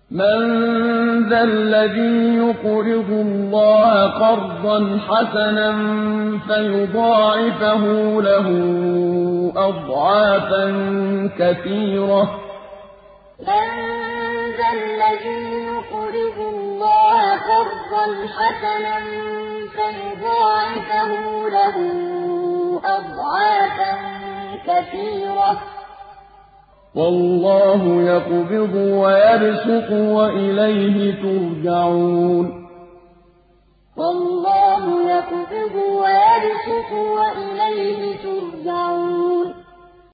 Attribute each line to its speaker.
Speaker 1: مَّن ذَا الَّذِي يُقْرِضُ اللَّهَ قَرْضًا حَسَنًا فَيُضَاعِفَهُ لَهُ أَضْعَافًا كَثِيرَةً ۚ
Speaker 2: مَّن ذَا الَّذِي يُقْرِضُ اللَّهَ قَرْضًا حَسَنًا فَيُضَاعِفَهُ لَهُ أَضْعَافًا كَثِيرَةً ۚ
Speaker 1: وَاللَّهُ يَقْبِضُ وَيَبْسُطُ وَإِلَيْهِ تُرْجَعُونَ
Speaker 2: وَاللَّهُ يَقْبِضُ وَيَبْسُطُ وَإِلَيْهِ تُرْجَعُونَ